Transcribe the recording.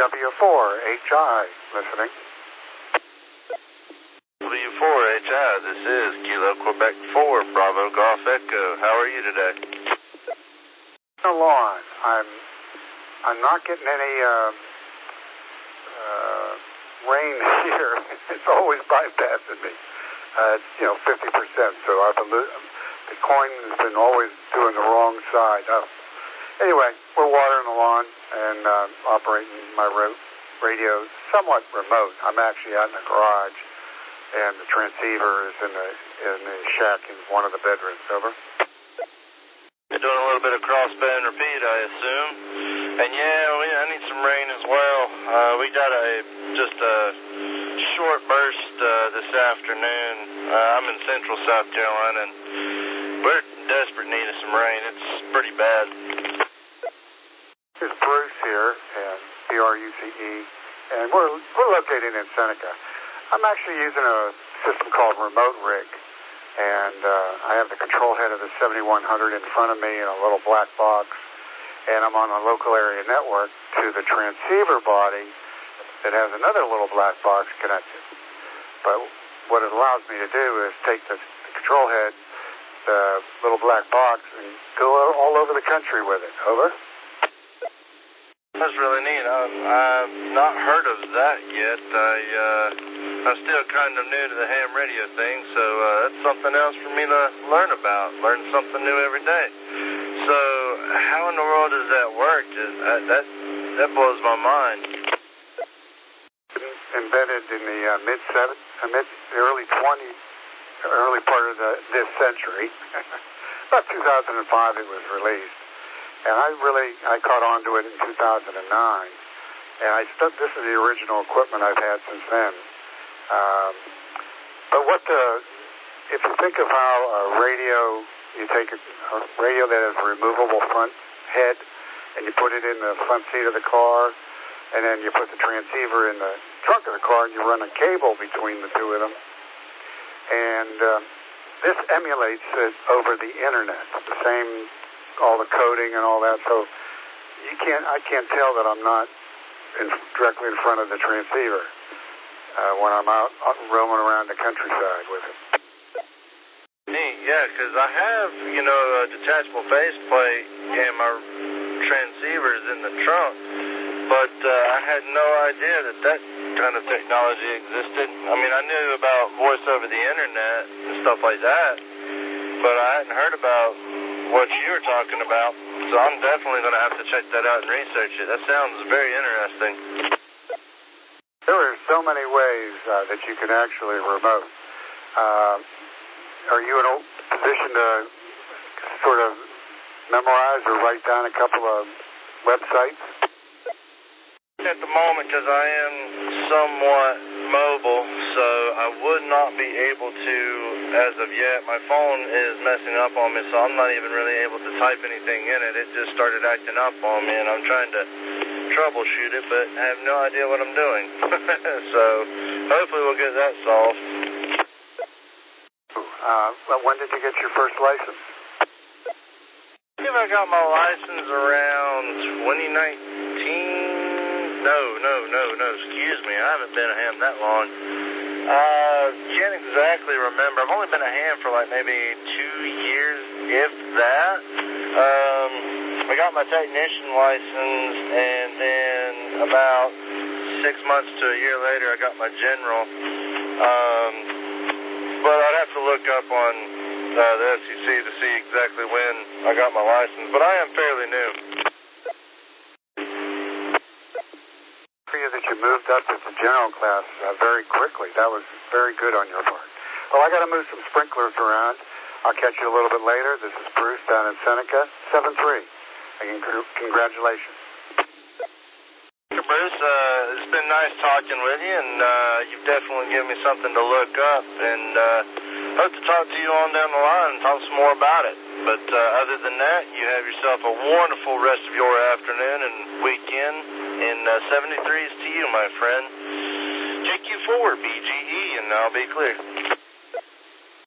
W4HI, listening. W4HI, this is Kilo Quebec 4, Bravo Golf Echo. How are you today? The lawn. I'm not getting any rain here. It's always bypassing me. It's 50%. So the coin has been always doing the wrong side up. Anyway, we're watering the lawn and operating my radio somewhat remote. I'm actually out in the garage, and the transceiver is in the shack in one of the bedrooms. Over. You're doing a little bit of crossband repeat, I assume. And I need some rain as well. We got just a short burst this afternoon. I'm in central South Carolina, and we're in desperate need of some rain. It's pretty bad. This is Bruce here, and BRUCE, and we're located in Seneca. I'm actually using a system called Remote Rig, and I have the control head of the 7100 in front of me in a little black box, and I'm on a local area network to the transceiver body that has another little black box connected. But what it allows me to do is take the control head, the little black box, and go all over the country with it. Over. That's really neat. I've not heard of that yet. I'm still kind of new to the ham radio thing, so that's something else for me to learn about. Learn something new every day. So how in the world does that work? That blows my mind. Invented in the early part of this century. About 2005 it was released. And I caught on to it in 2009. And this is the original equipment I've had since then. But if you think of how a radio, you take a radio that has a removable front head, and you put it in the front seat of the car, and then you put the transceiver in the trunk of the car, and you run a cable between the two of them. And this emulates it over the internet, the same, all the coding and all that. So I can't tell that I'm not directly in front of the transceiver when I'm out roaming around the countryside with it. Neat, yeah, because I have, a detachable faceplate and my transceivers in the trunk, but I had no idea that kind of technology existed. I mean, I knew about voice over the internet and stuff like that, but I hadn't heard about what you were talking about, so I'm definitely going to have to check that out and research it. That sounds very interesting. There are so many ways that you can actually remote. Are you in a position to sort of memorize or write down a couple of websites? At the moment, because I am somewhat mobile, so I would not be able to as of yet. My phone is messing up on me, so I'm not even really able to type anything in it. It just started acting up on me, and I'm trying to troubleshoot it, but I have no idea what I'm doing. So hopefully we'll get that solved. When did you get your first license? I think I got my license around 2019. No, excuse me. I haven't been a ham that long. Can't exactly remember. I've only been a ham for like maybe 2 years, if that. I got my technician license, and then about 6 months to a year later, I got my general. But I'd have to look up on the SEC to see exactly when I got my license. But I am fairly new. That you moved up to the general class very quickly. That was very good on your part. Well, I got to move some sprinklers around. I'll catch you a little bit later. This is Bruce down in Seneca, 7-3. And congratulations. Bruce, it's been nice talking with you, and you've definitely given me something to look up, and hope to talk to you on down the line and talk some more about it. But other than that, you have yourself a wonderful rest of your afternoon and weekend, and 73s to you, my friend. JQ4, BGE, and I'll be clear.